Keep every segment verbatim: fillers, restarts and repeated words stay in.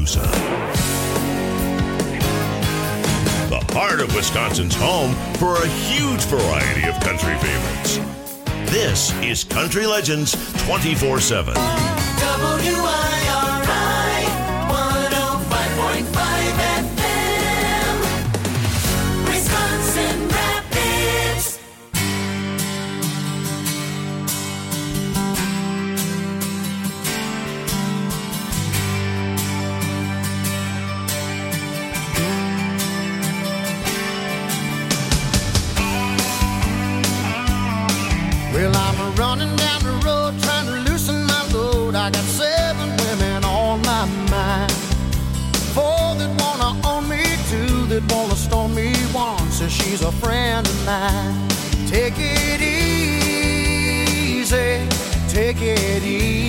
Tuscaloosa. The heart of Wisconsin's home for a huge variety of country favorites. This is Country Legends twenty-four seven. W I R I one oh five point five F M, Wisconsin Rapids. Well, I'm running down the road trying to loosen my load. I got seven women on my mind. Four that wanna own me, two that wanna stone me, one says she's a friend of mine. Take it easy, take it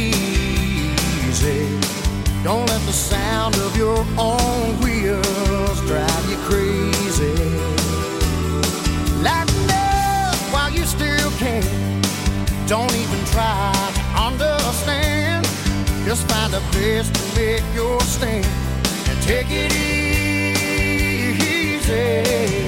easy. Don't let the sound of your own wheels drive you crazy. Lighten up while you still can. Don't even try to understand. Just find a place to make your stand and take it easy.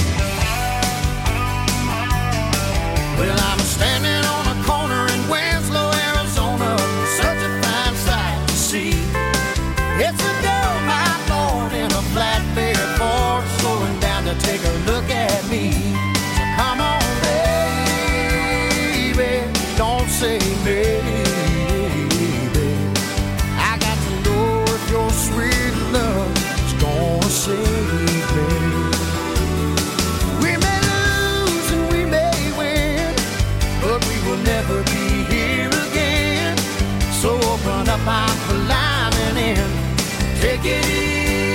Well, I'm standing on a corner in Winslow, Arizona, such a fine sight to see. It's a girl, my lord, in a flatbed Ford, slowing down to take a look at me. So come on, baby, don't say maybe. I got to know if your sweet love is gonna save me. We may lose and we may win, but we will never be here again. So open up my climbing in, take it easy.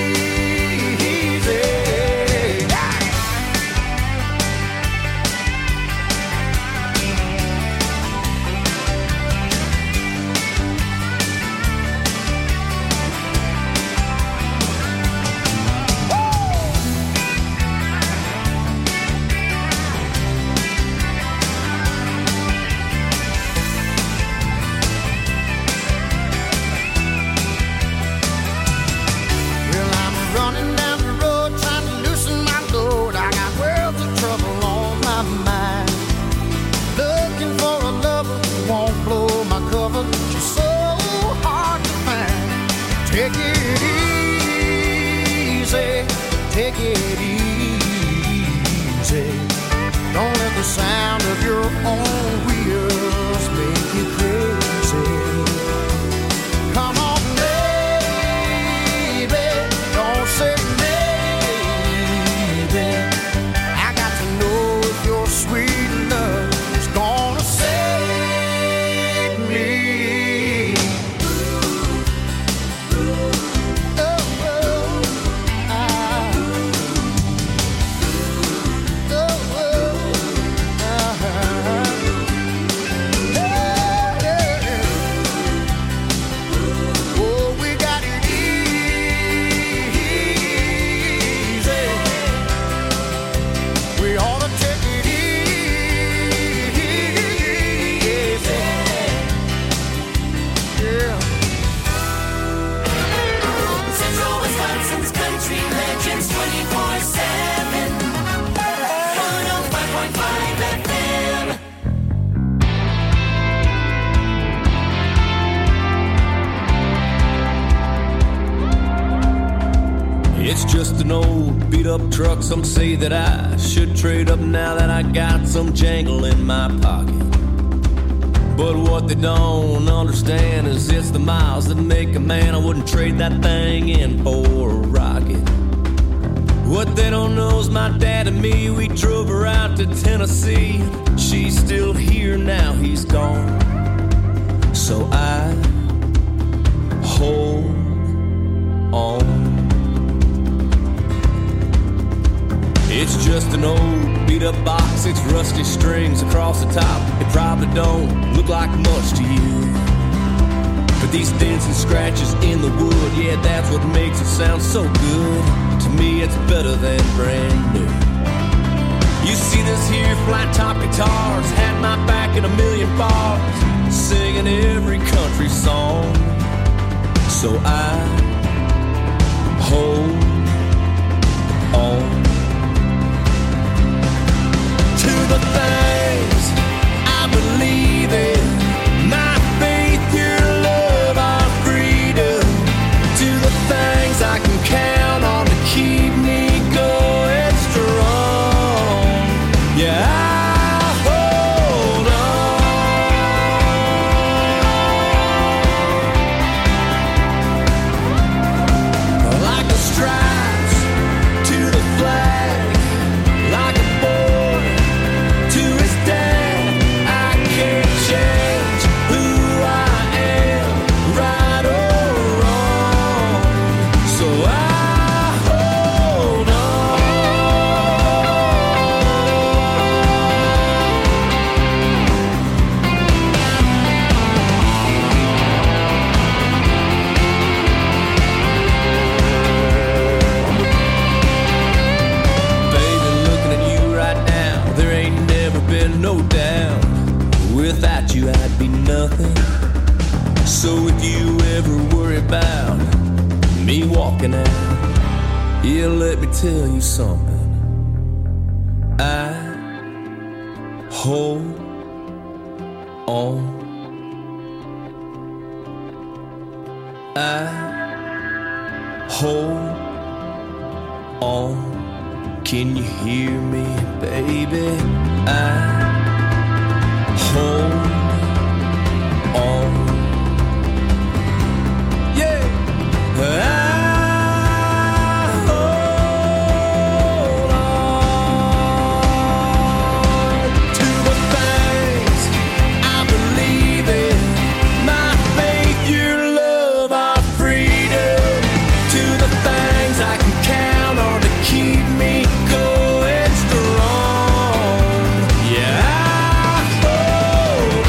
Take it easy, take it easy. Don't let the sound of your own wheels make you crazy. Come on, baby, don't say maybe. I got to know if your sweet love is gonna save me. It's just an old beat-up truck. Some say that I should trade up now that I got some jangle in my pocket. But what they don't understand is it's the miles that make a man. I wouldn't trade that thing in for a rocket. What they don't know is my dad and me, we drove her out to Tennessee. She's still here now, he's gone. So I hold on. It's just an old beat-up box, it's rusty strings across the top. It probably don't look like much to you, but these dents and scratches in the wood, yeah, that's what makes it sound so good. To me, it's better than brand new. You see this here flat-top guitars had my back in a million bars, singing every country song. So I hold on to the things I believe in. My faith, your love, our freedom. To the things I can count on to keep me going strong. Yeah, I hold on like the stripes to the flag, like a boy to his dad. I can't change who I am, right or wrong. So I hold on Baby, looking at you right now, there ain't never been no doubt. Without you, I'd be nothing. So if you ever worry about me walking out, yeah, let me tell you something. I hold on. I hold on. Can you hear me, baby? I hold on. Yeah. I hold on to the things I believe in. My faith, your love, our freedom. To the things I can count on to keep me going strong. Yeah, I hold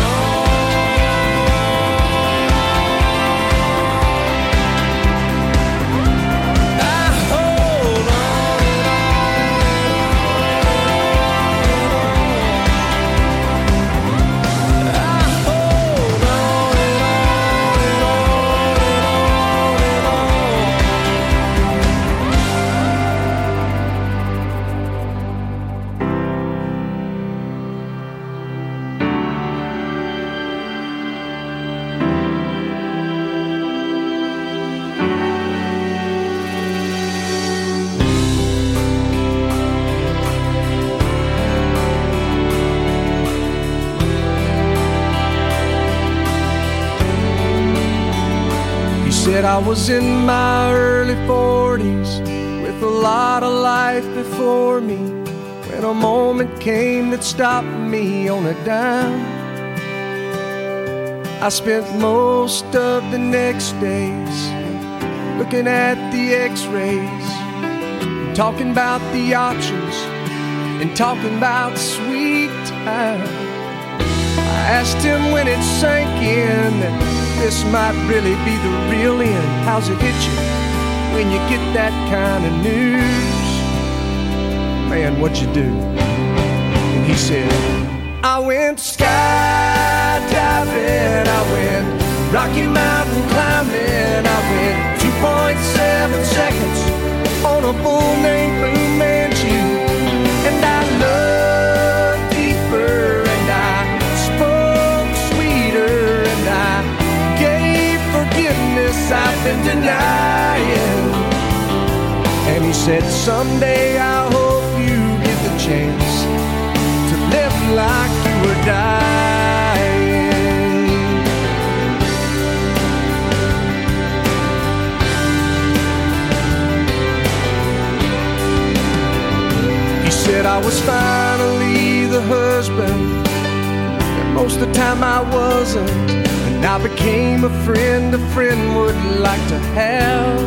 on. I hold on. I hold on and on and on and on and on. He said I was in my early forties with a lot of life before me, when a moment came that stopped me on a dime. I spent most of the next days looking at the x-rays, talking about the options and talking about sweet time. I asked him when it sank in that this might really be the real end. How's it hit you when you get that kind of news? Man, what'd you do? And he said, I went skydiving, I went Rocky Mountain climbing, I went two point seven seconds on a bull named Blue Manchu. And I loved deeper, and I spoke sweeter, and I gave forgiveness I've been denying. And he said, someday I hope you get the chance to live like you were dying. He said I was finally the husband that most of the time I wasn't, and I became a friend a friend would like to have.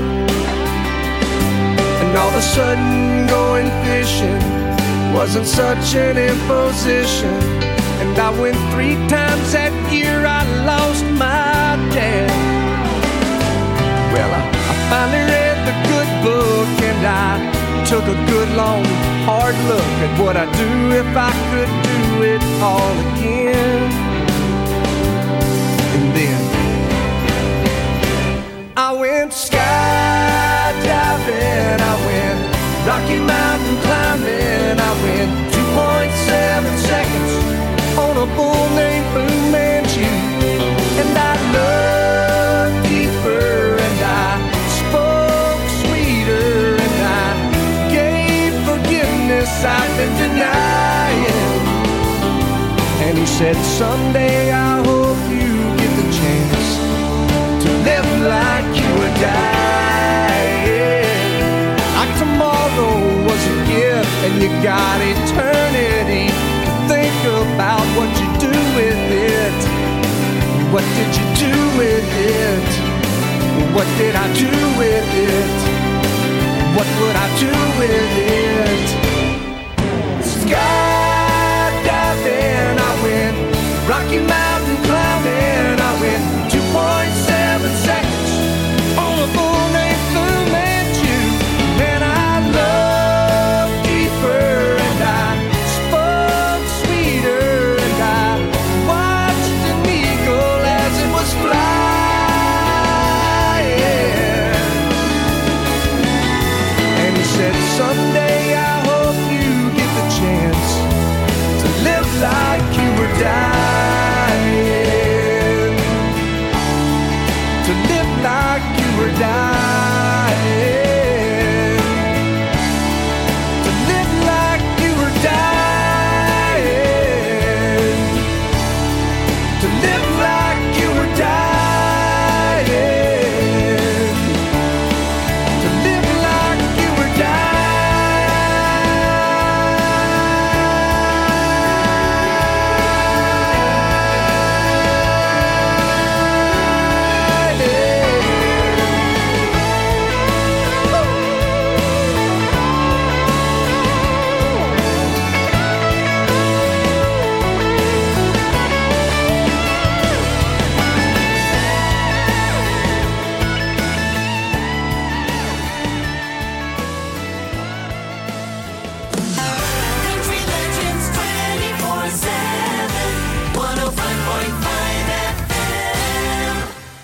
And all of a sudden going fishing wasn't such an imposition, and I went three times that year. I lost my dad. Well, I, I finally read the good book, and I took a good long hard look at what I'd do if I could do it all again. And then I went skydiving, diving. I went Rocky Mountain climbing. I went two point seven seconds on a bull named Fu Manchu. And I loved deeper, and I spoke sweeter, and I gave forgiveness I've been denying. And he said, someday I hope you get the chance to live like you were dying. Like tomorrow was a gift and you got eternity to think about what you do with it. What did you do with it? What did I do with it? What would I do with it? Skydiving, I went Rocky Mountain climbing. I went two point seven seconds on a bull named Fu Manchu. And I loved deeper, and I spoke sweeter, and I watched an eagle as it was flying. And he said, someday I hope you get the chance to live like you were dying. To live like you were dying. To live like you were dying. To live like you were dying. To live like you were dying. Country Legends twenty-four seven, one oh five point five F M.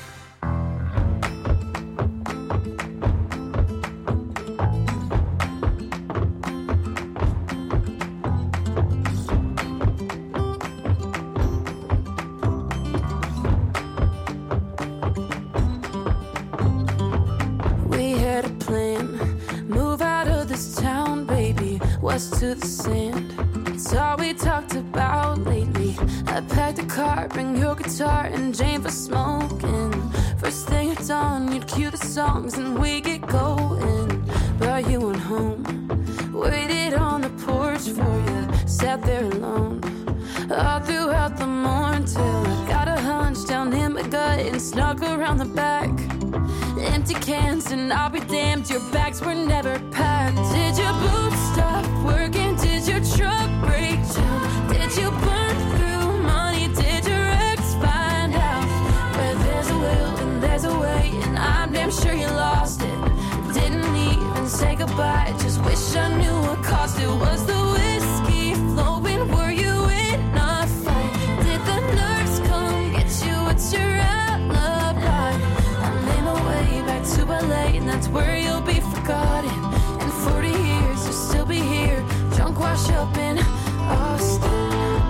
We had a plan, move out of this town, baby, west to the sand. It's all we talked about lately. I packed a car, bring your guitar and Jane for smoking. First thing at dawn, you'd cue the songs and we get going. But you went home, waited on the porch for you, sat there alone. All throughout the morning till I got a hunch down in my gut and snuck around the back. Empty cans and I'll be damned, your bags were never packed. Did your boots stop working? Did your truck break down? Did you burn through money? Did your ex find out? Where there's a will and there's a way, and I'm damn sure you lost it. Didn't even say goodbye, just wish I knew what caused it. Was the whiskey flowing? Were you in a fight? Did the nurse come get you? What's your alibi? I made my way back to L A, and that's where you'll be forgotten. In forty years, you'll still be here, drunk, wash up in Austin.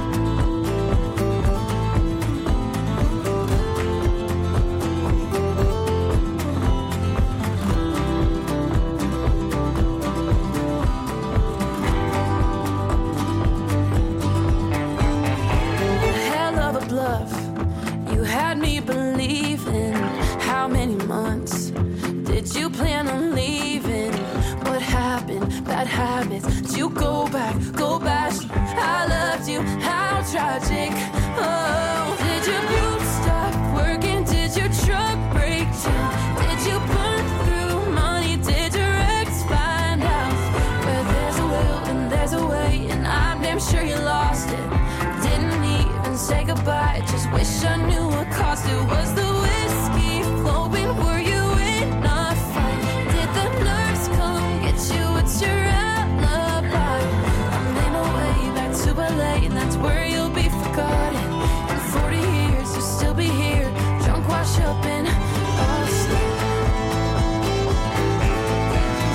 Hell of a bluff, you had me believing. How many months did you plan on leaving? What happened? Bad habits. Did you go back? Go back. I loved you. How tragic. Oh, did your boots stop working? Did your truck break down? Did you burn through money? Did your ex find out? Where there's a will and there's a way, and I'm damn sure you lost it. Didn't even say goodbye, just wish I knew what caused it. Was the whiskey flowing? Were you in a fight? Did the nurse come get you? What's your alibi? I made my way back to L A, and that's where you'll be forgotten. In forty years, you'll still be here, drunk, wash up in Austin.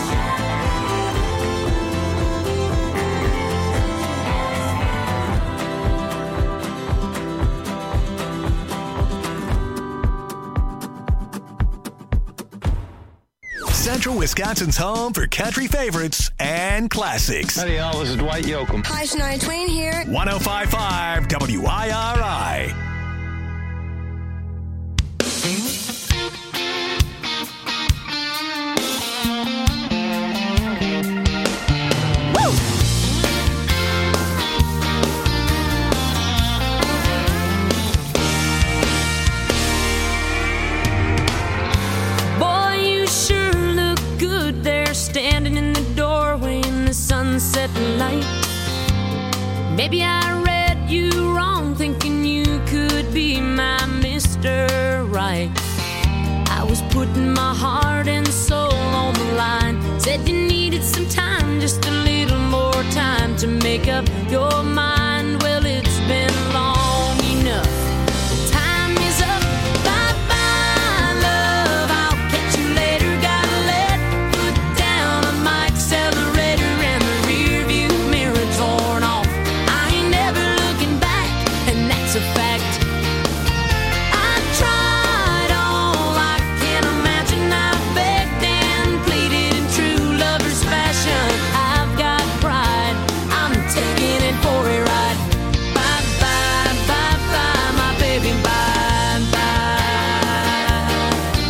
Wisconsin's home for country favorites and classics. Howdy, y'all. This is Dwight Yoakam. Hi, Shania Twain here. one oh five point five W I R I. Standing in the doorway in the sunset light. Maybe I read you wrong, thinking you could be my Mister Right. I was putting my heart and soul on the line. Said you needed some time, just a little more time to make up your mind. Well, it's been long enough. Time is up. Bye-bye, love. I'll catch you later. Gotta let foot down on my accelerator and the rear view mirror torn off. I ain't never looking back, and that's a fact. I tried all I can imagine. I begged and pleaded in true lover's fashion. I've got pride. I'm taking it for a ride. Bye bye, bye bye, my baby, bye bye.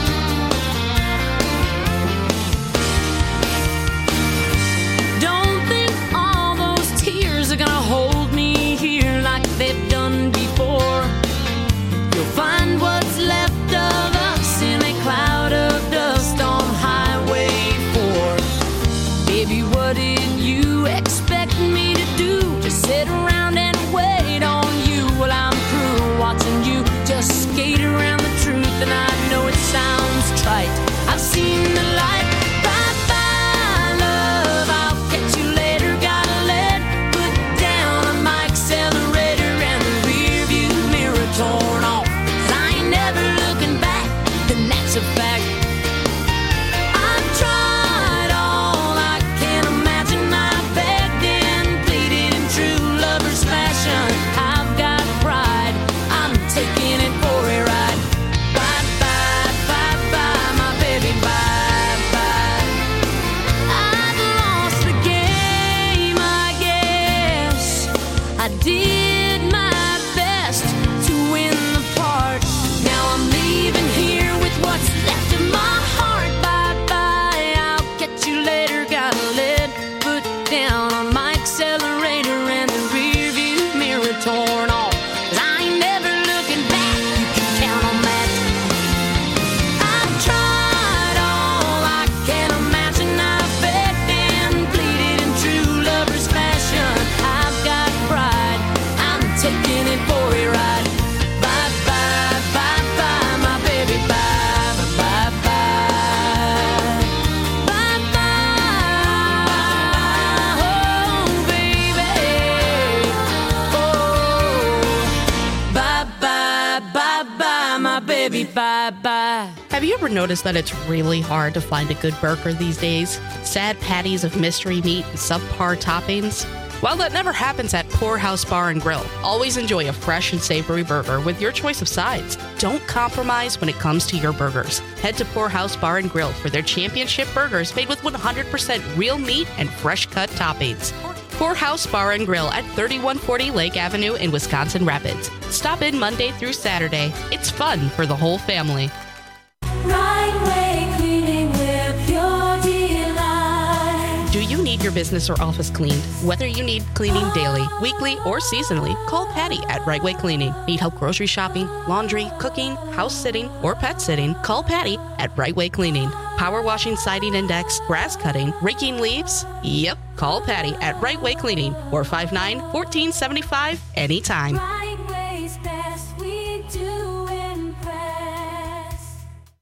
Don't think all those tears are gonna hold me here like they've done before. You'll find what's left of us in a cloud of dust on Highway four. Baby, what did you expect me to do? Just sit around and wait on you while I'm through watching you just skate around the truth. And I know it sounds trite, I've seen the light. Bye bye, love, I'll catch you later. Gotta let foot down on my accelerator and the rear view mirror torn off. 'Cause I ain't never looking back, and that's a fact. I've tried all I can imagine. I begged and pleaded in true lover's fashion. I've got pride. I'm taking it for a ride. Bye bye, bye bye, my baby, bye bye. I've lost the game, I guess. I did my best to win the part. Now I'm leaving here with what's left of my heart. Bye bye, I'll catch you later. Gotta let foot down on my accelerator and the rear view mirror torn off. 'Cause I ain't never looking back, you can count on that. I've tried all I can imagine. I've begged and pleaded in true lover's fashion. I've got pride. I'm taking it for a ride. Bye bye, bye bye, my baby, bye bye, bye bye. Bye bye, oh baby, oh. Bye bye, bye bye, my baby, bye bye. Have you ever noticed that it's really hard to find a good burger these days? Sad patties of mystery meat and subpar toppings? Well, that never happens at Poorhouse Bar and Grill. Always enjoy a fresh and savory burger with your choice of sides. Don't compromise when it comes to your burgers. Head to Poorhouse Bar and Grill for their championship burgers made with one hundred percent real meat and fresh cut toppings. Poorhouse Bar and Grill at thirty-one forty Lake Avenue in Wisconsin Rapids. Stop in Monday through Saturday. It's fun for the whole family. Right Way Cleaning, we're pure delight. Do you need your business or office cleaned? Whether you need cleaning daily, weekly, or seasonally, call Patty at Right Way Cleaning. Need help grocery shopping, laundry, cooking, house sitting, or pet sitting? Call Patty at Right Way Cleaning. Power washing, siding index, grass cutting, raking leaves? Yep, call Patty at Right Way Cleaning, four five nine, one four seven five, anytime. Right Way's best, we do impress.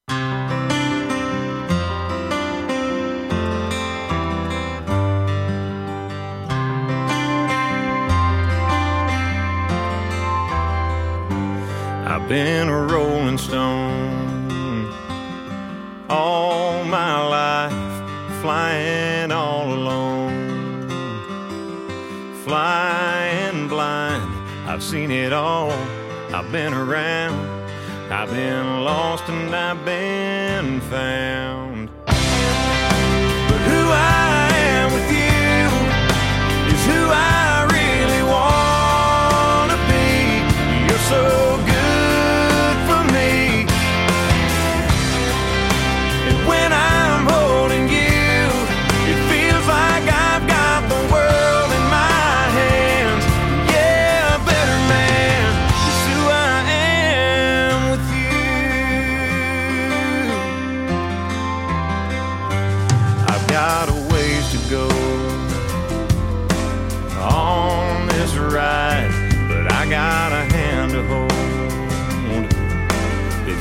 I've been a rolling stone all my life, flying all alone, flying blind. I've seen it all, I've been around, I've been lost and I've been found.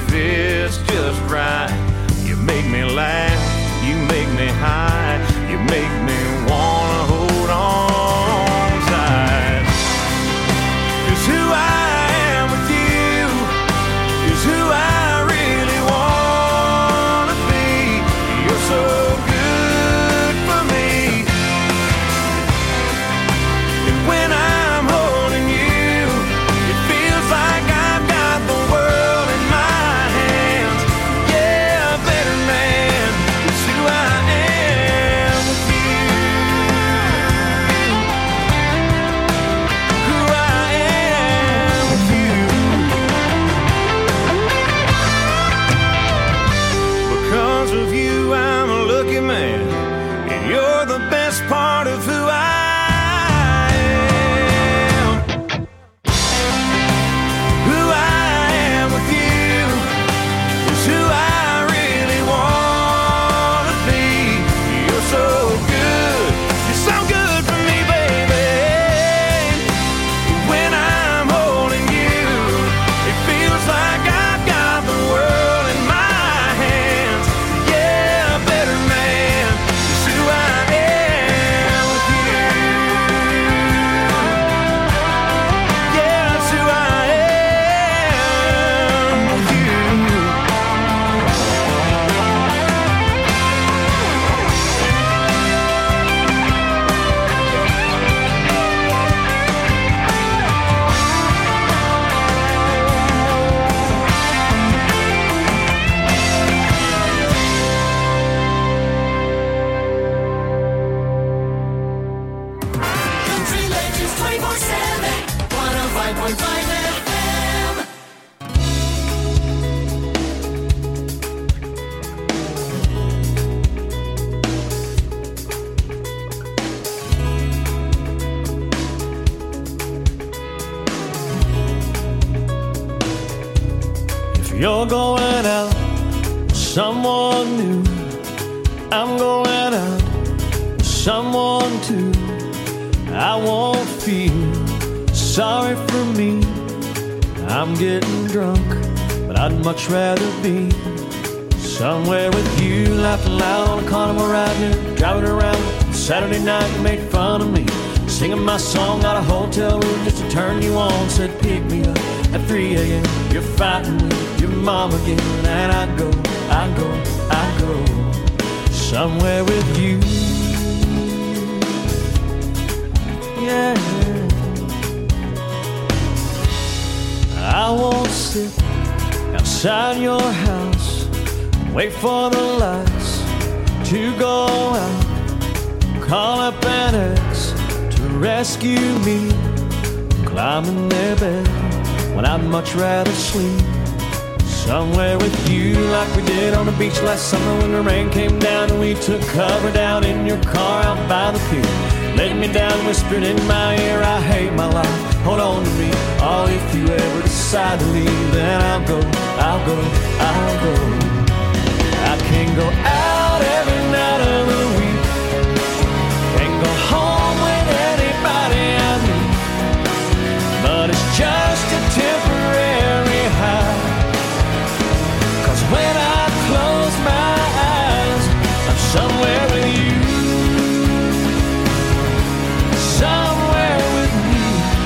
fits just right. You make me laugh, you make me high, you make me wanna hold on tight. 'Cause who I am with you is who I really wanna be. You're so good for me. And when I'm holding you, it feels like I've got the world in my hands. Yeah, better man, it's who I am with you. Who I am with you. Because of you, I'm a lucky man, and you're the best part of who I am. Who I am with you is who I really want to be. You're so good, you're so good for me, baby. When I'm holding you, it feels like I've got the world in my hands. Yeah, better man, it's who I am with you. Yeah, it's who I am with you. Country Legends twenty-four seven, one oh five point five F M. If you're going out with someone new, I'm going out with someone too. I won't feel sorry for me. I'm getting drunk, but I'd much rather be somewhere with you, laughing loud on a carnival ride here, driving around. Saturday night you made fun of me, singing my song out of hotel room just to turn you on. Said pick me up at three a.m. You're fighting with your mom again, and I go, I go, I go somewhere with you. Yeah, I won't sit outside your house, wait for the lights to go out, call up an ex to rescue me, climb in their bed when I'd much rather sleep somewhere with you, like we did on the beach last summer when the rain came down and we took cover down in your car out by the pier. Laid me down, whispered in my ear, I hate my life, hold on to me. Oh, if you ever decide to leave, then I'll go, I'll go, I'll go. I can go out every night of the week, can go home with anybody I meet, but it's just a temporary high. 'Cause when I close my eyes, I'm somewhere with you. Somewhere with you.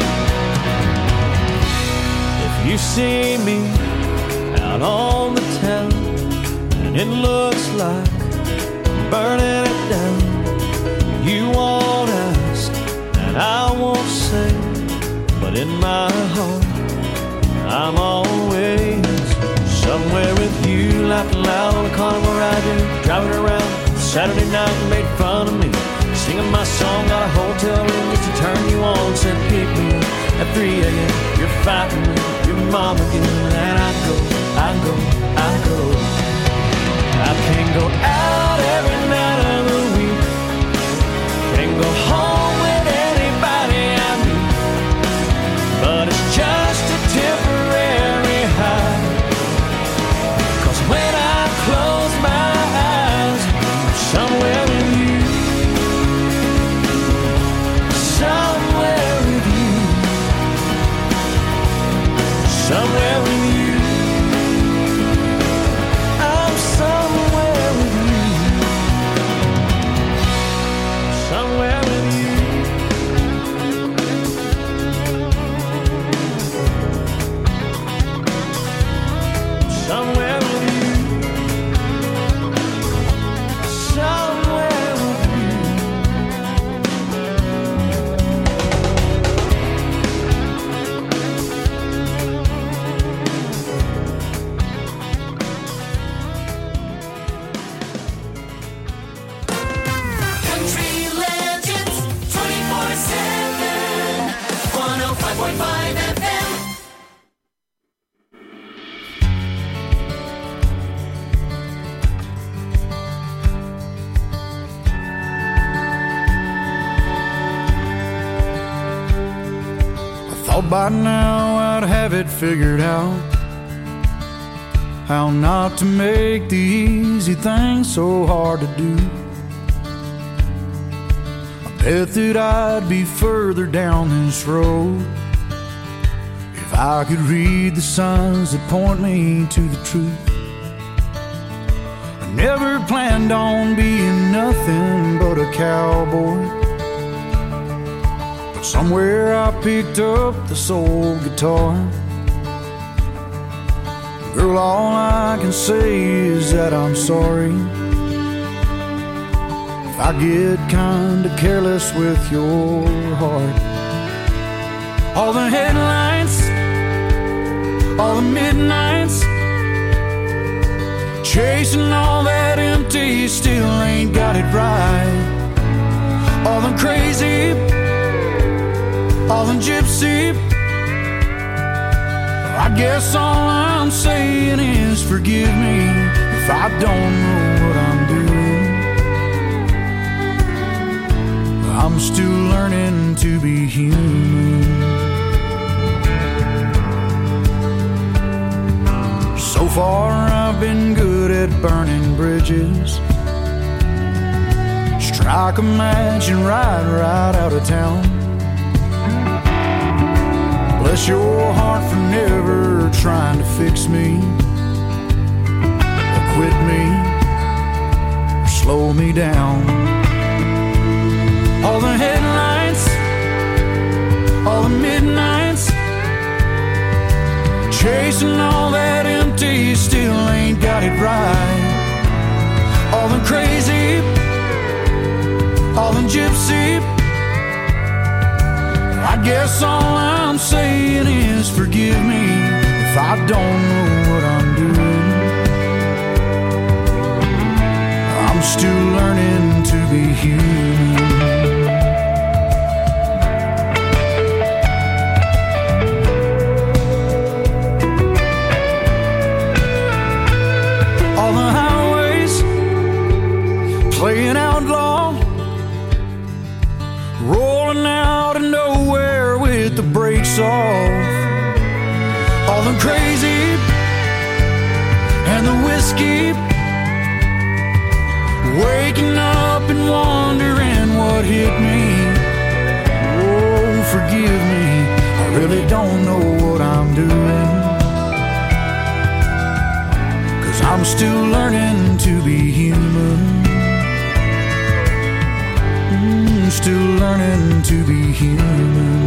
If you see me out on the town and it looks like I'm burning it down, you won't ask and I won't say, but in my heart I'm always somewhere with you, laughing loud on a carnival ride, driving around. Saturday night you made fun of me, singing my song out of hotel room just to turn you on. Said pick me up at three a.m. You're fighting with your mom again, and I go, I go, I go. I can go out every night of the week, can go home with anybody I meet, but it's just a temporary high. 'Cause when I close my eyes, I'm somewhere with you. Somewhere with you. Somewhere with you. Thought by now I'd have it figured out, how not to make the easy things so hard to do. I bet that I'd be further down this road if I could read the signs that point me to the truth. I never planned on being nothing but a cowboy, but somewhere I picked up this old guitar. Girl, all I can say is that I'm sorry if I get kinda careless with your heart. All the headlights, all the midnights, chasing all that empty, still ain't got it right. All the crazy, all the gypsy, I guess all I'm saying is forgive me if I don't know what I'm doing. I'm still learning to be human. So far I've been good at burning bridges, strike a match and ride right out of town. Bless your heart for never trying to fix me, or quit me, or slow me down. All the headlights, all the midnights, chasing all that empty, still ain't got it right. All the crazy, all the gypsy, I guess all I'm saying is forgive me if I don't know what I'm doing. I'm still learning to be human. All the highways playing outlaw, rolling out of nowhere with the brakes off. All the crazy and the whiskey, waking up and wondering what hit me. Oh, forgive me, I really don't know what I'm doing, 'cause I'm still learning to be human. Mm, still learning to be human.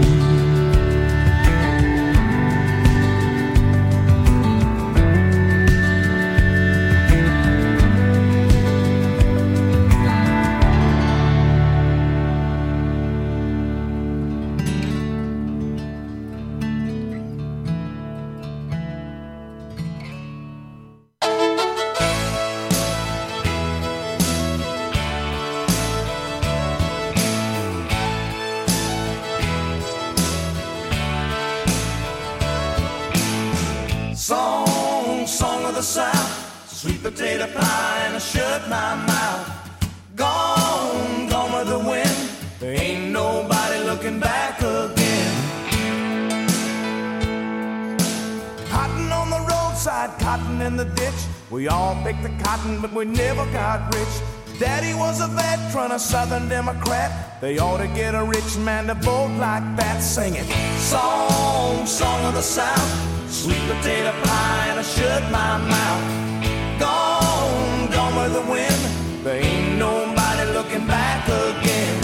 Song, song of the South, sweet potato pie and I shut my mouth. Gone, gone with the wind, there ain't nobody looking back again. Cotton on the roadside, cotton in the ditch, we all picked the cotton but we never got rich. Daddy was a veteran, a Southern Democrat, they ought to get a rich man to vote like that. Singing song, song of the South, sweet potato pie and I shut my mouth. Gone, gone with the wind, there ain't nobody looking back again.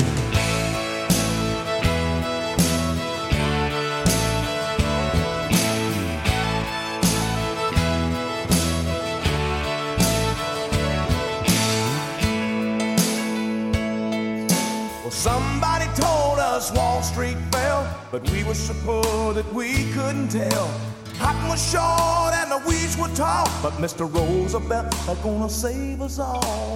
Well, somebody told us Wall Street fell, but we were so poor that we couldn't tell. Cotton was short and the weeds were tall, but Mister Roosevelt is gonna save us all.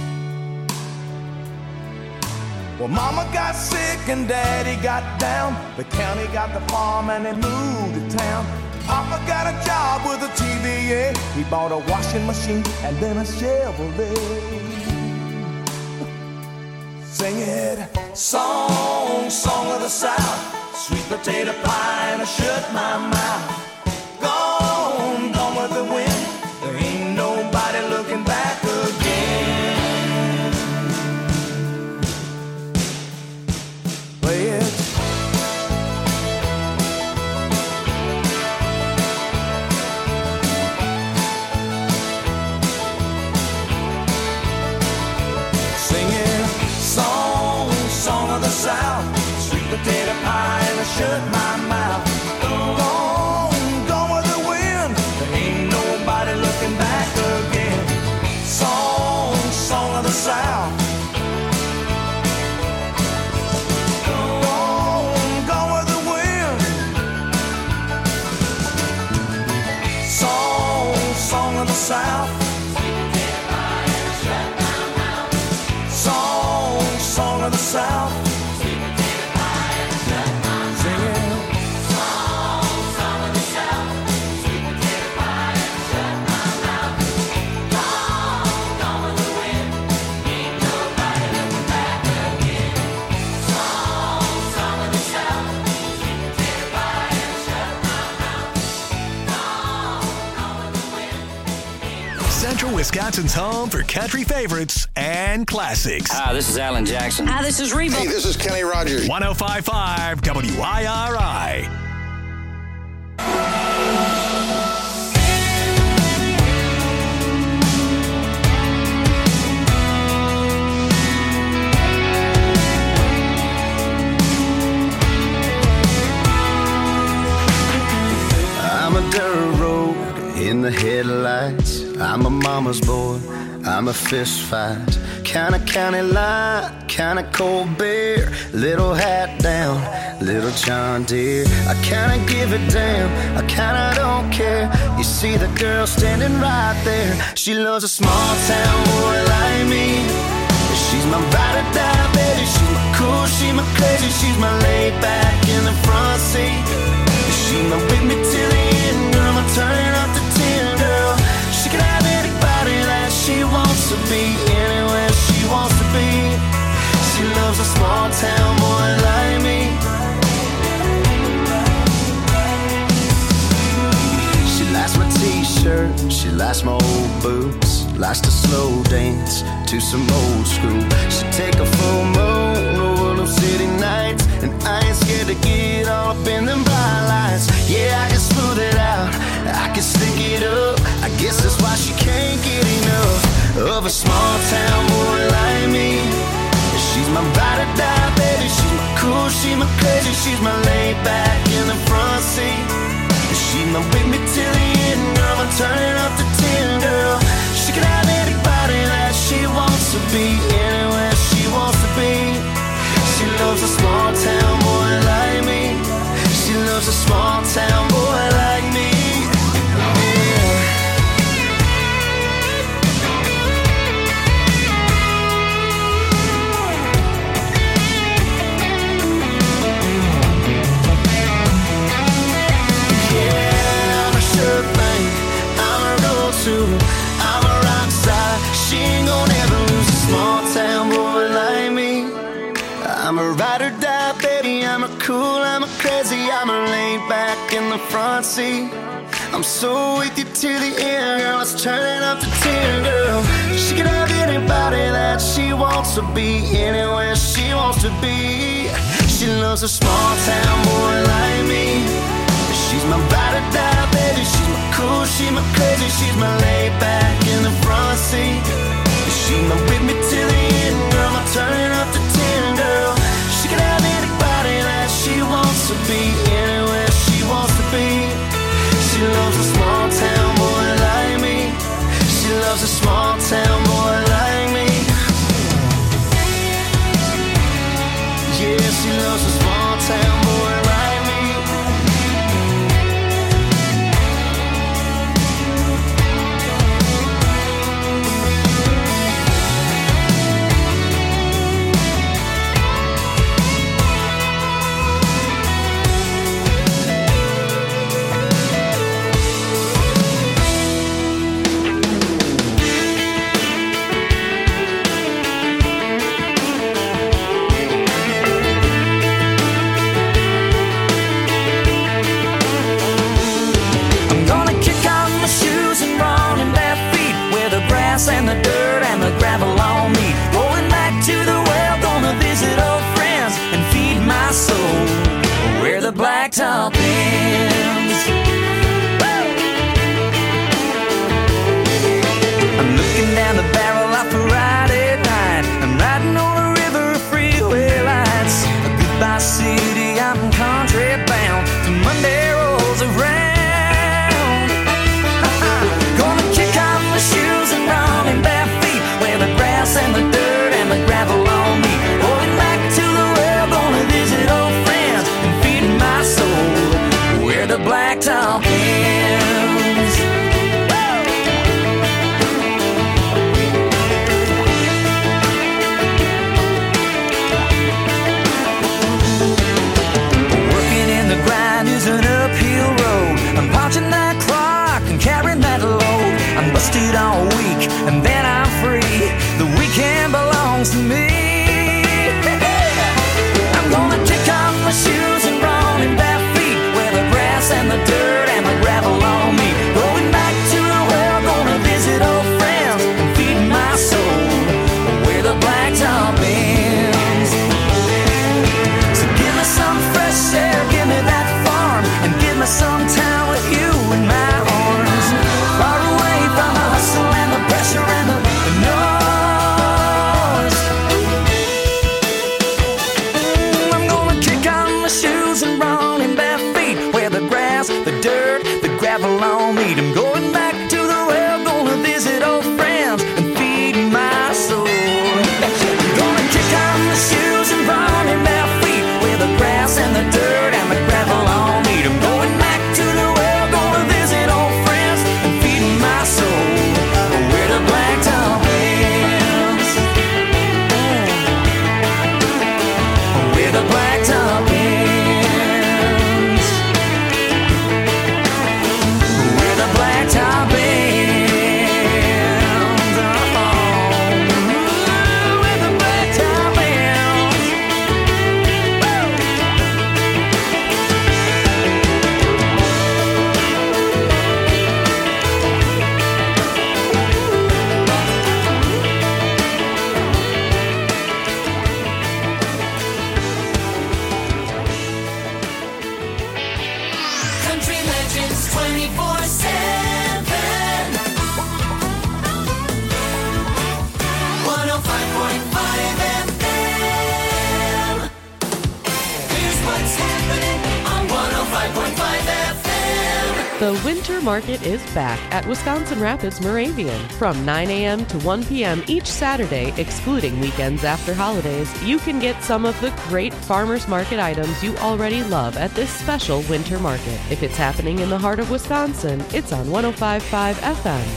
Well, Mama got sick and Daddy got down. The county got the farm and they moved to town. Papa got a job with a T V A. He bought a washing machine and then a Chevrolet. Sing it, song, song of the South, sweet potato pie and I shut my mouth. Gone, gone with the wind. There ain't nobody looking back again. Play it. Singing song, song of the South, sweet potato pie and I shut my mouth. Gone, gone with the wind. There ain't nobody looking back again. Song, song of the South. Gone, gone with the wind. Song, song of the South. Song, song of the South. Central Wisconsin's home for country favorites and classics. Hi, this is Alan Jackson. Hi, this is Reba. Hey, this is Kenny Rogers. one oh five point five W I R I. I'm a dirt road in the headlights. I'm a mama's boy. I'm a fist fight. Kinda county line, kinda cold beer. Little hat down, little John Deere. I kinda give a damn, I kinda don't care. You see the girl standing right there. She loves a small town boy like me. She's my ride or die baby. She's my cool, she's my crazy. She's my laid back in the front seat. She's my with me till the end, girl. I'm turning up the ten, girl. She can have anybody that she wants to be, anywhere she wants to be. She loves a small town boy like me. She likes my t-shirt, she likes my old boots, likes to slow dance to some old school. She take a full moon over them city nights, and I ain't scared to get all up in them bright lights. Yeah, I can smooth it out, I can stick it up. I guess that's why she can't get enough of a small town boy like me. She's my ride or die baby. She's my cool, she's my crazy. She's my laid back in the front seat. She's my with me till the end, girl. I'm turning up the ten, girl. She can have anybody that she wants to be, anywhere she wants to be. She loves a small town boy like me. She loves a small town boy like me. Yeah. Yeah, I'm a sure thing. I'm a road to. I'm a rock star. She ain't gonna ever lose a small town boy like me. I'm a ride or die, baby. I'm a cool, I'm a crazy. I'm a laid back in the front seat. I'm so with you to the end, girl. It's turning up the ten, girl. She can have anybody that she wants to be, anywhere she wants to be. She loves a small town boy like me. She's my ride or die, baby. She's my cool, she's my crazy. She's my laid back in the front seat. She's my with me till the end, girl. I'm turning up the ten, girl. She can have anybody that she wants to be, anywhere she wants to be. She loves a small town boy like me. She loves a small town boy like me. Yeah, she loves a small town boy like me. blacktop ends. I'm looking down the barrel of a Friday night. I'm riding on the river of freeway lights. Goodbye city, I'm country bound till Monday rolls around. Gonna kick off my shoes and run in bare feet where the grass and the dirt and the gravel on me. Going back to the well, gonna visit old friends and feed my soul where the blacktop ends. Working in the grind is an uphill road. I'm punching that clock and carrying that load. I'm busted all week and then I'm free. The weekend belongs to me. I'm gonna kick off my shoes and run in bare feet where the grass and the dirt and the gravel on me. Going back to the well, gonna visit old friends and feed my soul where the blacktop ends. So give me some fresh air, give me that farm, and give me some time with you in my arms. Far away from the hustle and the pressure and the, the noise. Mm, I'm gonna kick on my shoes and run in bare feet where the grass, the dirt, the gravel on me. I'm going back to the well, gonna visit old friends and feed my soul. Gonna kick on my shoes and run in bare feet where the grass and the dirt and the gravel on me. I'm going back to the well, gonna visit old friends and feed my soul where the blacktop ends. Where the blacktop ends. Where the blacktop ends. Oh, where the blacktop ends. Country Legends twenty-four seven. one oh five point five F M. Here's what's happening on one oh five point five F M. The Winter Market is back at Wisconsin Rapids Moravian from nine a.m. to one p.m. each Saturday, excluding weekends after holidays. You can get some of the great farmers market items you already love at this special Winter Market. If it's happening in the heart of Wisconsin, it's on one oh five point five F M.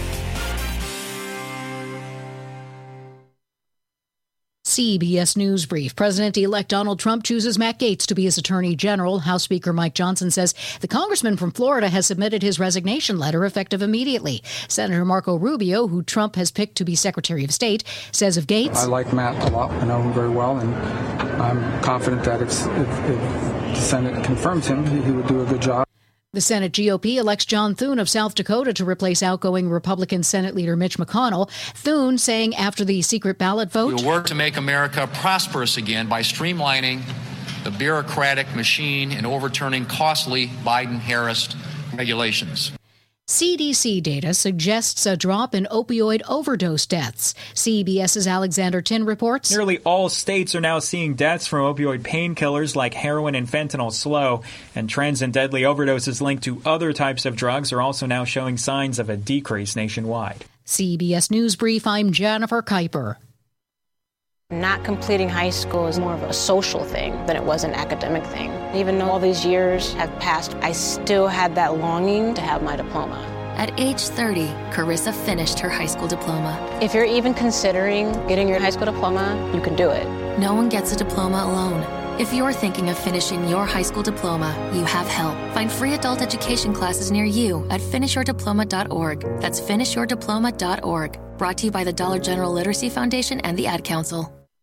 C B S News Brief. President-elect Donald Trump chooses Matt Gaetz to be his Attorney General. House Speaker Mike Johnson says the congressman from Florida has submitted his resignation letter effective immediately. Senator Marco Rubio, who Trump has picked to be Secretary of State, says of Gaetz, I like Matt a lot. I know him very well, and I'm confident that if, if, if the Senate confirms him, he, he would do a good job. The Senate G O P elects John Thune of South Dakota to replace outgoing Republican Senate leader Mitch McConnell. Thune saying after the secret ballot vote, We'll work to make America prosperous again by streamlining the bureaucratic machine and overturning costly Biden-Harris regulations. C D C data suggests a drop in opioid overdose deaths. CBS's Alexander Tin reports. Nearly all states are now seeing deaths from opioid painkillers like heroin and fentanyl slow, and trends in deadly overdoses linked to other types of drugs are also now showing signs of a decrease nationwide. C B S News Brief, I'm Jennifer Kuiper. Not completing high school is more of a social thing than it was an academic thing. Even though all these years have passed, I still had that longing to have my diploma. At age thirty, Carissa finished her high school diploma. If you're even considering getting your high school diploma, you can do it. No one gets a diploma alone. If you're thinking of finishing your high school diploma, you have help. Find free adult education classes near you at finish your diploma dot org. That's finish your diploma dot org. Brought to you by the Dollar General Literacy Foundation and the Ad Council.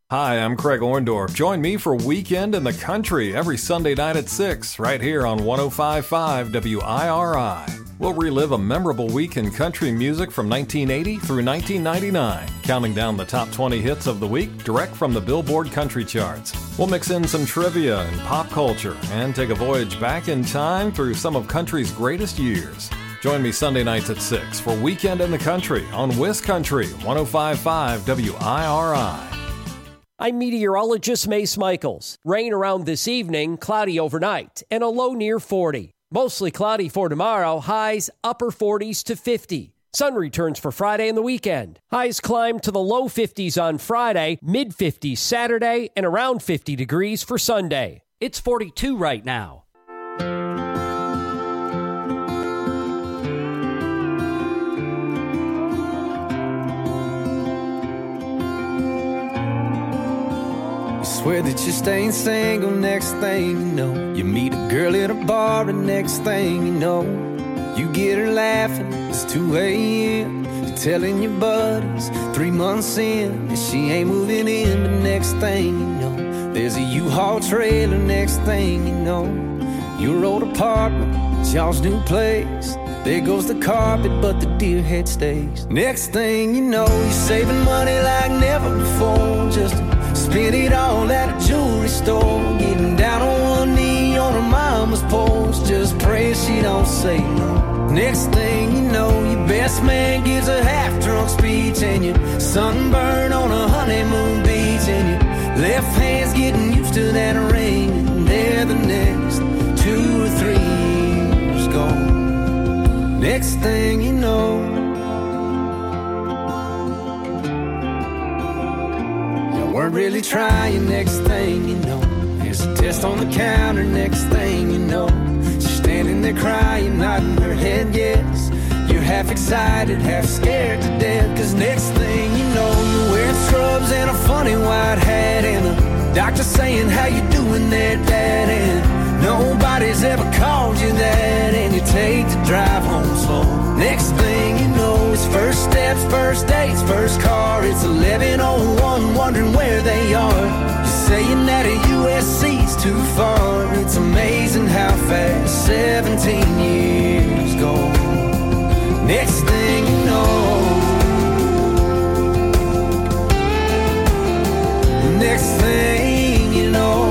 Hi, I'm Craig Orndorff. Join me for Weekend in the Country every Sunday night at six, right here on one oh five point five W I R I. We'll relive a memorable week in country music from nineteen eighty through nineteen ninety-nine, counting down the top twenty hits of the week direct from the Billboard Country Charts. We'll mix in some trivia and pop culture and take a voyage back in time through some of country's greatest years. Join me Sunday nights at six for Weekend in the Country on WisCountry one oh five point five W I R I. I'm meteorologist Mace Michaels. Rain around this evening, cloudy overnight, and a low near forty. Mostly cloudy for tomorrow, highs upper forties to fifty. Sun returns for Friday and the weekend. Highs climb to the low fifties on Friday, mid fifties Saturday, and around fifty degrees for Sunday. It's forty-two right now. Swear that you're staying single, next thing you know, you meet a girl at a bar, and next thing you know, you get her laughing. It's two a.m. You're telling your buddies three months in that she ain't moving in. But next thing you know, there's a U-Haul trailer. Next thing you know, your old apartment, it's y'all's new place. There goes the carpet, but the deer head stays. Next thing you know, you're saving money like never before, just to spend it all at a jewelry store. Getting down on one knee on her mama's porch, just pray she don't say no. Next thing you know, your best man gives a half-drunk speech, and you're sunburned on a honeymoon beach, and your left hand's getting used to that ring, and there the next two or three years gone. Next thing you know, weren't really trying. Next thing you know, there's a test on the counter. Next thing you know, she's standing there crying, nodding her head yes. You're half excited, half scared to death, cause next thing you know, you're wearing scrubs and a funny white hat, and the doctor saying, how you doing there, Dad? And nobody's ever called you that, and you take the drive home slow. Next thing you know, it's first steps, first dates, first car. It's eleven oh one, wondering where they are. You're saying that a U S C's too far. It's amazing how fast seventeen years go. Next thing you know, next thing you know,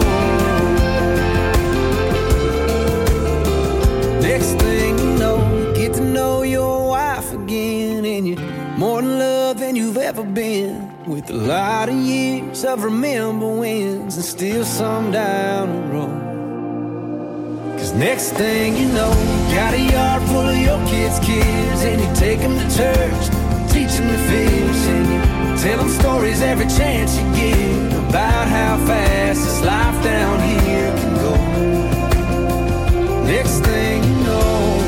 next thing you know, you get to know your wife again, and you're more in love than you've ever been, with a lot of years of remember wins and still some down the road. Cause next thing you know, you got a yard full of your kids' kids, and you take them to church, teach them to fish, and you tell them stories every chance you get about how fast this life down here can go. Next thing you know,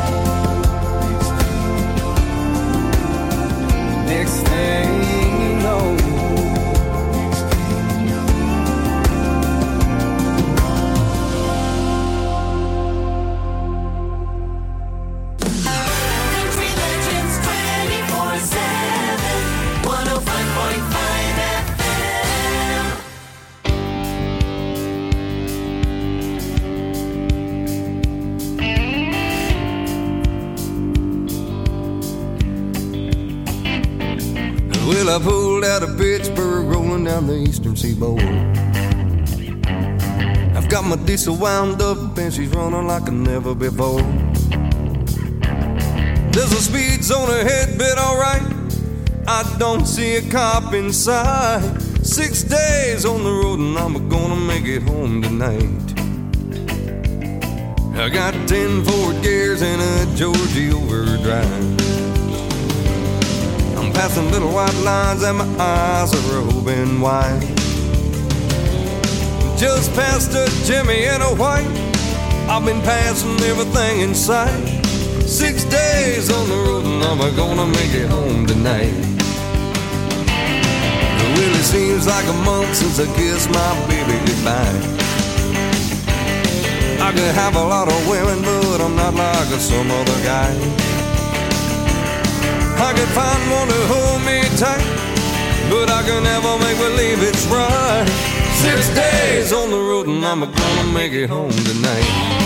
next thing you know, Country Legends twenty-four seven, one oh five point five F M. Well, I pulled out of Pittsburgh, rolling down the eastern seaboard. I've got my diesel wound up and she's running like never before. There's a speed zone ahead, but alright, I don't see a cop inside. Six days on the road and I'm gonna make it home tonight. I got ten Ford gears and a Georgie overdrive. I'm passing little white lines and my eyes are open wide. Just past a Jimmy and a white, I've been passing everything in sight. Six days on the road and I'm gonna make it home tonight. It really seems like a month since I kissed my baby goodbye. I could have a lot of women, but I'm not like some other guy. I could find one to hold me tight, but I can never make believe it's right. Six days on the road and I'm gonna make it home tonight.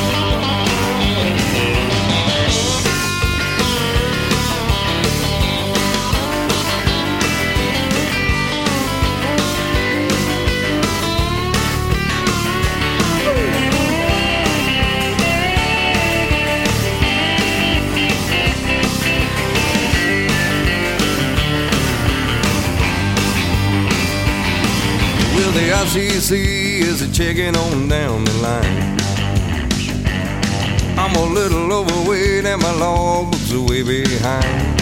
The I C C is a checking on down the line. I'm a little overweight and my logbook's way behind,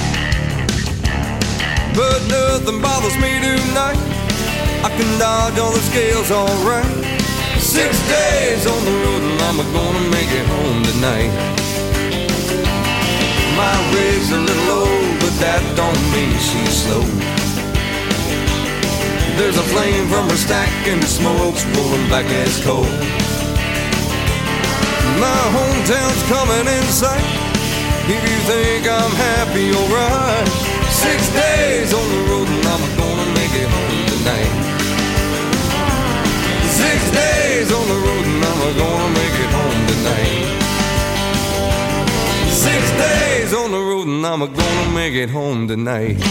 but nothing bothers me tonight. I can dodge all the scales alright. Six days on the road and I'm gonna make it home tonight. My rig's a little old, but that don't mean she's slow. There's a flame from her stack and the smoke's rolling back as coal. My hometown's coming in sight. If you think I'm happy, alright. Six days on the road and I'm gonna make it home tonight. Six days on the road and I'm gonna make it home tonight. Six days on the road and I'm gonna make it home tonight.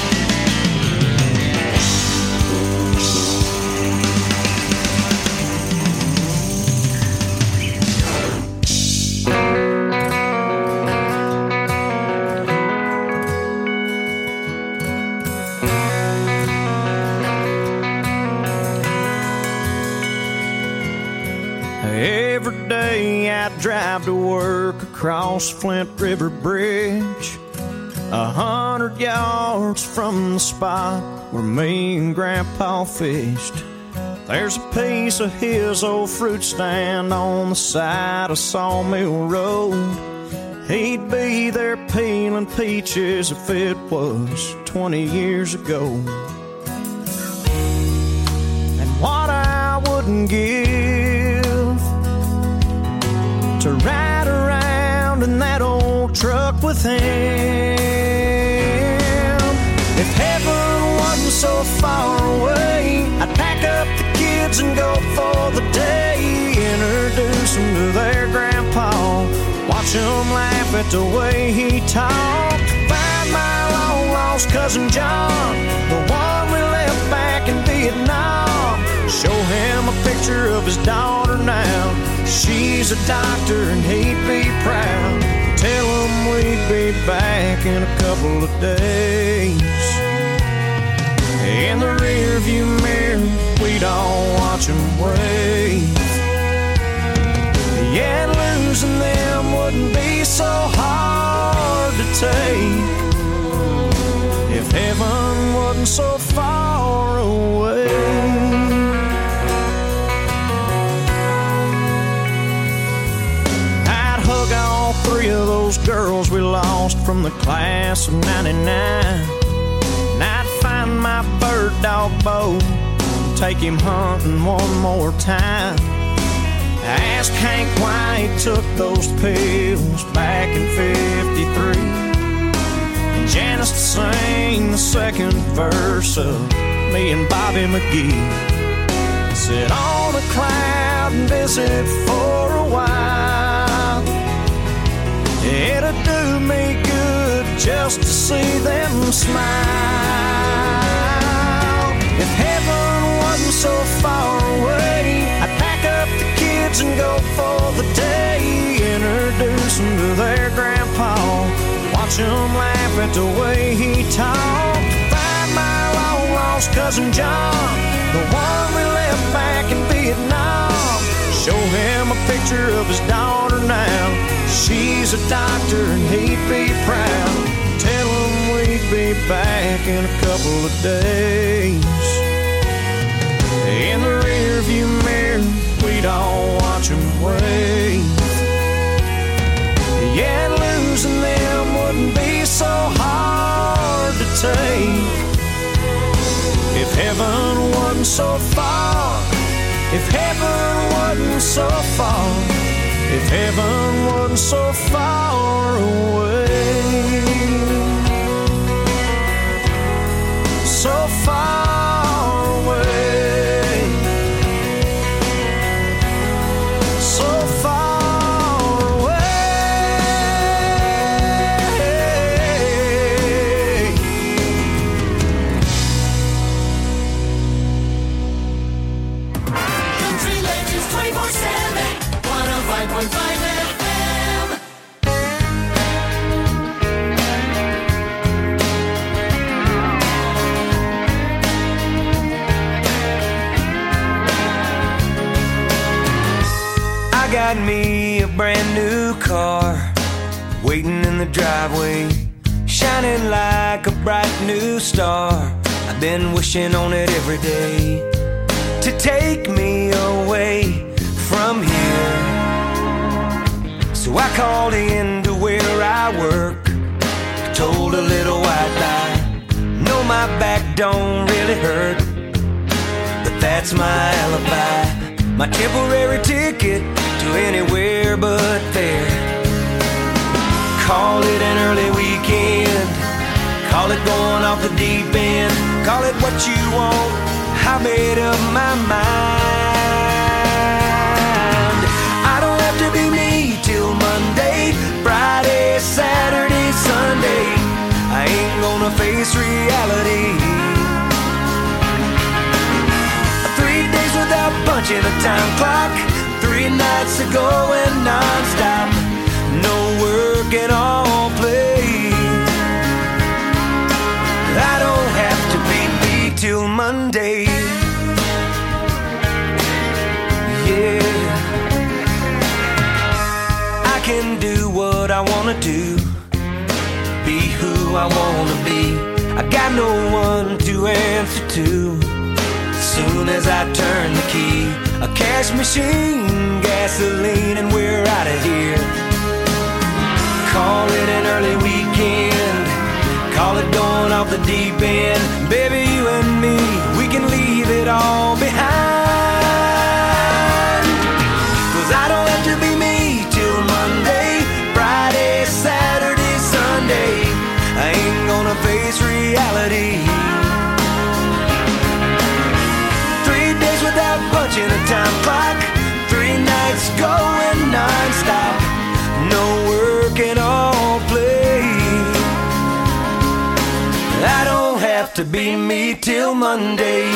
Every day I drive to work across Flint River Bridge, a hundred yards from the spot where me and Grandpa fished. There's a piece of his old fruit stand on the side of Sawmill Road. He'd be there peeling peaches if it was twenty years ago. And what I wouldn't give to ride around in that old truck with him. If heaven wasn't so far away, I'd pack up the kids and go for the day. Introduce them to their grandpa, watch them laugh at the way he talked. Find my long lost cousin John, the one we left back in Vietnam. Show him a picture of his daughter now. She's a doctor and he'd be proud. Tell him we'd be back in a couple of days. In the rear view mirror, we'd all watch him wave. Yeah, losing them wouldn't be so hard to take if heaven wasn't so far away. All three of those girls we lost from the class of ninety-nine. And I'd find my bird dog Bo, take him hunting one more time. I asked Hank why he took those pills back in fifty-three, and Janice to sing the second verse of me and Bobby McGee. Sit on a cloud and visit for a while. It'd do me good just to see them smile. If heaven wasn't so far away, I'd pack up the kids and go for the day. Introduce them to their grandpa, watch them laugh at the way he talked. Find my long lost cousin John, the one we left back in Vietnam. Show him a picture of his daughter now. She's a doctor and he'd be proud. Tell him we'd be back in a couple of days. In the rear view mirror, we'd all watch him wave. Yeah, losing them wouldn't be so hard to take if heaven wasn't so far. If heaven wasn't so far, if heaven wasn't so far away, so far five point five F M. I got me a brand new car waiting in the driveway, shining like a bright new star. I've been wishing on it every day to take me away from here. So I called in to where I work, told a little white lie. No, my back don't really hurt, but that's my alibi, my temporary ticket to anywhere but there. Call it an early weekend, call it going off the deep end, call it what you want, I made up my mind. I don't have to be me till Monday, Friday, Saturday, Sunday. I ain't gonna face reality. Three days without punching a time clock, three nights of going non-stop, no work and all play. I don't have to be me till Monday. Yeah, I can do what I wanna do, be who I wanna be. I got no one to answer to. As soon as I turn the key, a cash machine, gasoline, and we're out of here. Call it an early weekend, call it going off the deep end. Baby, you and me, we can leave it all behind. Cause I don't have to be me till Monday, Friday, Saturday, Sunday. I ain't gonna face reality. Three days without punching a time clock, three nights going non-stop, no work and all play. I don't have to be me till Monday.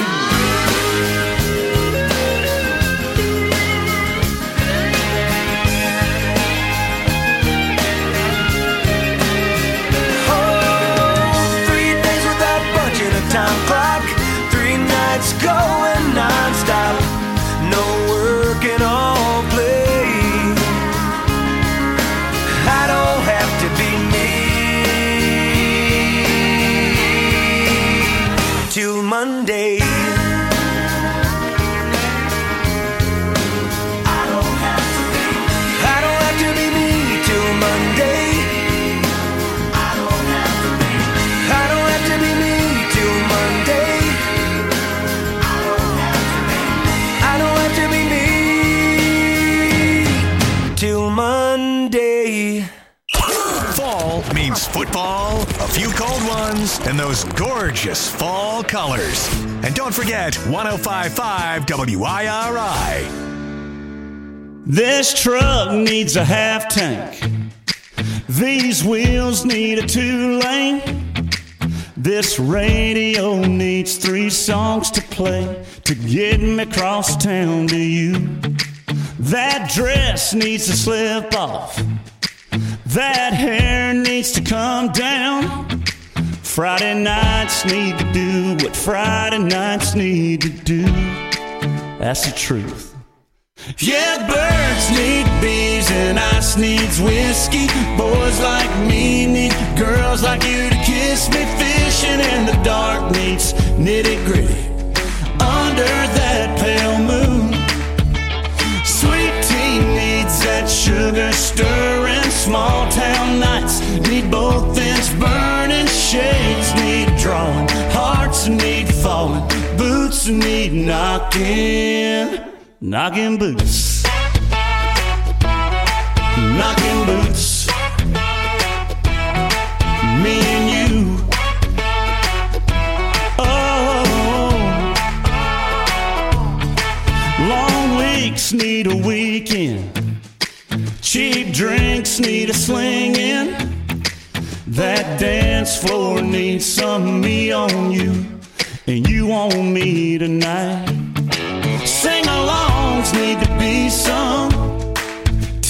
Oh, three days without punching a time clock, three nights going non-stop, no work and all play. I don't have to be me till Monday. I don't have to be. I don't have to be me till Monday. I don't have to be. I don't have to be me till Monday. I don't have to be. I don't have to be me till Monday. Fall means football, a few cold ones, and those gorgeous fall colors. And don't forget one oh five point five W I R I. This truck needs a half tank. These wheels need a two-lane. This radio needs three songs to play to get me across town to you. That dress needs to slip off. That hair needs to come down. Friday nights need to do what Friday nights need to do. That's the truth. Yeah, birds need bees and ice needs whiskey. Boys like me need girls like you to kiss me. Fishing in the dark needs nitty gritty under that pale moon. Sweet tea needs that sugar stirring. Small town nights need both ends burning. Shades need drawing, hearts need falling, boots need knocking, knocking boots, knocking boots. Me and you. Oh, long weeks need a weekend. Cheap drinks need a slinging. That dance floor needs some of me on you, and you on me tonight. Sing-alongs need to be sung.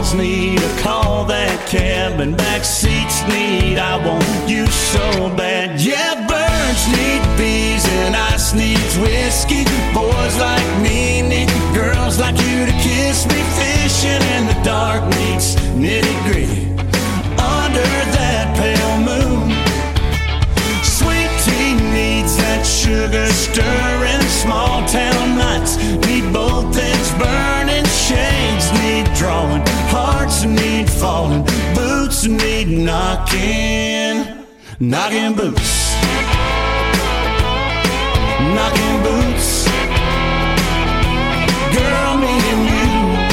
Walls need a call, that cab and back seats need I want you so bad. Yeah, birds need bees and ice needs whiskey. Boys like me need girls like you to kiss me. Fishing in the dark needs nitty gritty under that pale moon. Sweet tea needs that sugar stirring. Small town nights need both ends burning. Shades need drawing, hearts need falling, boots need knocking, knocking boots, knocking boots. Girl, me and you.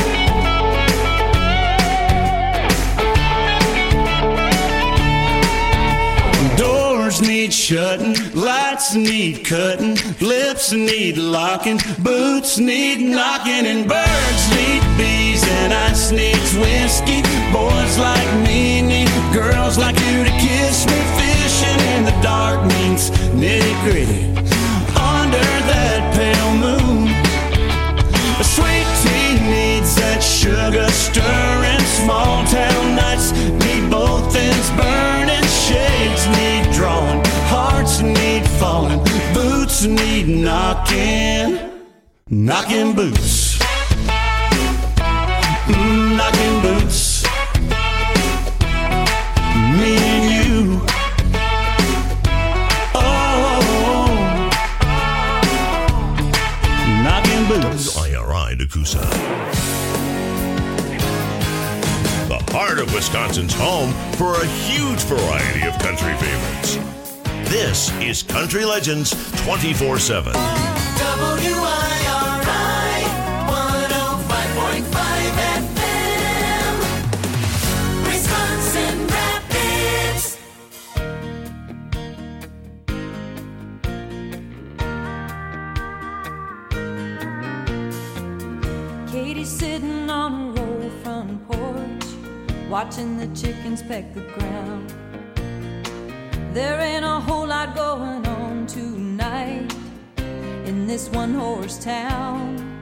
Doors need shutting, lights need cutting, lips need locking, boots need knocking, and birds need bees and ice needs whiskey. Boys like me need girls like you to kiss me. Fishing in the dark means nitty gritty under that pale moon. A sweet tea needs that sugar stirring. Small town nights need both ends burning. Shades need drawing, hearts need falling, boots need knocking, knocking boots, mm, knocking boots. Me and you. Oh, knocking boots. W I R I to Coosa. The heart of Wisconsin's home for a huge variety of country favorites. This is Country Legends twenty-four seven. W I R I one oh five point five F M, Wisconsin Rapids. Katie's sitting on a roll front porch, watching the chickens peck the ground. There ain't a whole lot going on tonight in this one-horse town.